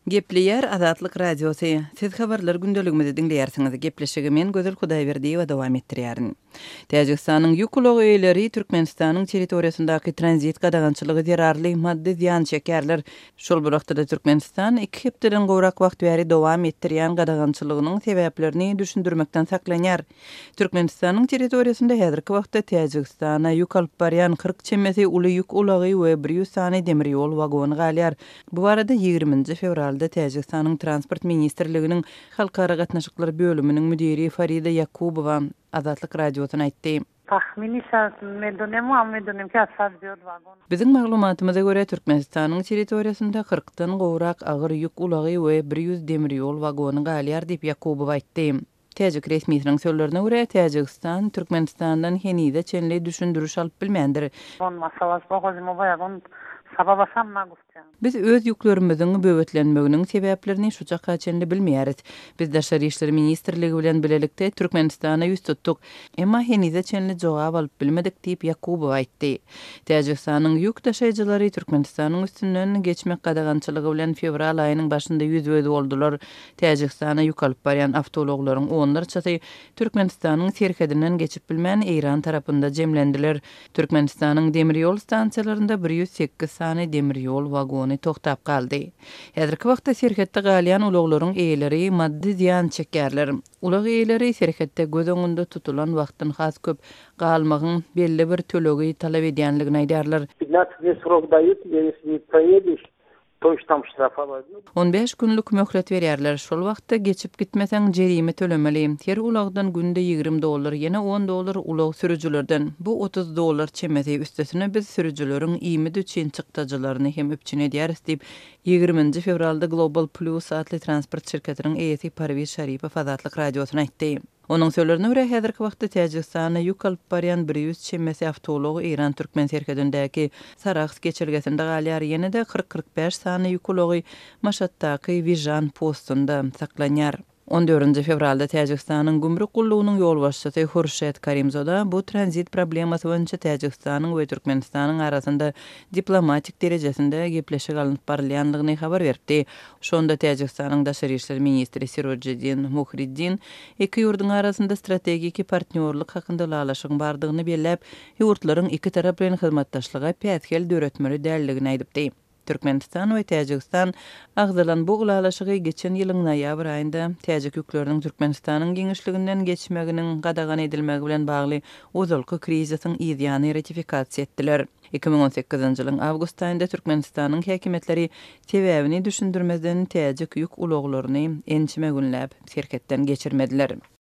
Gepleyer Azatlyk Radiosu. Siz habarlar gündeligimizi dinleýärsiňiz. Gepleşigi men Gözel Hudaýberdiýewa dowam etdirýärin. Täjikistanyň ýük ulag eýleri Türkmenistanyň territoriýasyndaky tranzit gadagançylygy zerarly maddi ziýan çekýärler. Şol bir wagtda Türkmenistan 2 hepdeden gowrak wagt bäri dowam etdirýän gadagançylygynyň sebäplerini düşündirmekden saklanýar. Türkmenistanyň territoriýasynda häzirki wagtda Täjikistana ýük alyp barýan 40 çemmesi uly ýük ulagy we 100 sany demir ýol wagony galýar. Bu barada 20 fevralda Täjikistanyň transport ministrliginiň halkara gatnaşyklar bölüminiň müdiri Farida Yakubowa Azatlyk Radiosyna aýtdy. Tahmini medonem ki asar diyor vagon. Biziň maglumatymaza görä Türkmenistanyň territoriýasynda 40-dan gowrak agyr ýük ulagy we 100 demir ýol wagony galýar diýip Yakubow aýtdy. Täjik resmiýetiniň sözlerine görä Täjikistan Türkmenistandan henide çenli düşündürüş alyp bilmendir. On masalas boğazıma bayagon sababasam maguscan. Biz öz ýüklerimiziň böwetlenmeginiň sebäplerini şuça kaçenli bilmeýäris. Biz Daşary işleri ministrligi bilen bilelikde Türkmenistana ýüz tuttuk. Emma henide çenli jogap alyp bilmedik diýip Yakubow aýtdy. Täjikistanyň ýük taşyjylary Türkmenistanyň üstünden geçmek gadagançylygy bilen fevral aýynyň başynda ýüzbözi boldular. Täjikistana ýük alyp barýan awtologlaryň onlarçasy Türkmenistanyň serhedinden geçip bilmän Eýran tarapynda jemlendiler. Türkmenistanyň demir ýol stansiýalarynda 108 sany demir ýol wagony togtap kaldy. Häzirki wagtda serhetde galýan ulaglaryň eýleri maddi ziýan çekýärler. Ulag eýleri serhetde göz öňünde tutulan wagtyň has köp galmagyň belli bir tölegi talap edýänligini aýdarlar. 15 дней срок дают, если не поедешь, то уж там штрафа возьмут. 15 günlük möhlet berýärler. Şol wagtda geçip gitmeseň jerime tölemeli. Her ulagdan günde $20, ýene $10 ulag sürüjülerden. Bu $30 çemeti üstesine biz sürüjüleriň iýmidi üçin çykdyjylaryny hem öpçün edýäris diýip 20 fevralda Global Plus adly transport şirketiniň eýesi Parviz Şaripow Azatlyk Radiosyna aýtdy. Onuň sözlerine görä häzirki wagtda Täjikistana ýük alyp barýan 100 çemmesi awtology Eýran Türkmen serhedindäki Sarax geçirgesinde galýar, ýene de 40-45 sany ýük ulagy Maşatdaky Vijan postunda saklanýar. 14 fevralda Täjikistanyň gümrük gullugynyň ýol başçysy Hurşet Karimzoda bu tranzit problemasy boýunça Täjikistanyň we Türkmenistanyň arasynda diplomatik derejesinde gepleşik alynyp barýanlygyny habar berdi. Şonda Täjikistanyň Daşary işleri ministri Sirojiddin Muhriddin iki ýurduň arasynda strategiki partnerlik hakynda laşygyň bardygyny belläp, ýurtlaryň iki tarap bilen hyzmatdaşlyga pätgel döretmeli däldigini aýdypdy. Türkmenistan we Täjikistan agzalan bu gulalaşygy geçen ýylyň noýabr aýynda Täjik ýükleriniň Türkmenistanyň giňişliginden geçmeginiň gadagan edilmegi bilen bagly uzalky krizisyň ýa-da ratifikatsiýa etdiler. 2018 ýylyň awgust aýynda Türkmenistanyň häkimetleri sebäbini düşündirmezden Täjik ýük ulaglaryny ençime günläp serhetden geçirmediler.